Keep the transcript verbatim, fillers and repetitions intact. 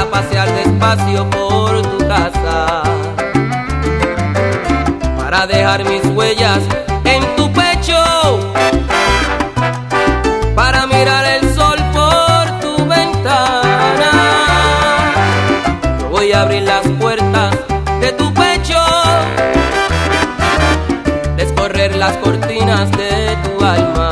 para pasear despacio por tu casa, para dejar mis huellas en tu pecho, para mirar el sol por tu ventana. Yo voy a abrir las puertas de tu pecho, descorrer las cortinas de tu alma.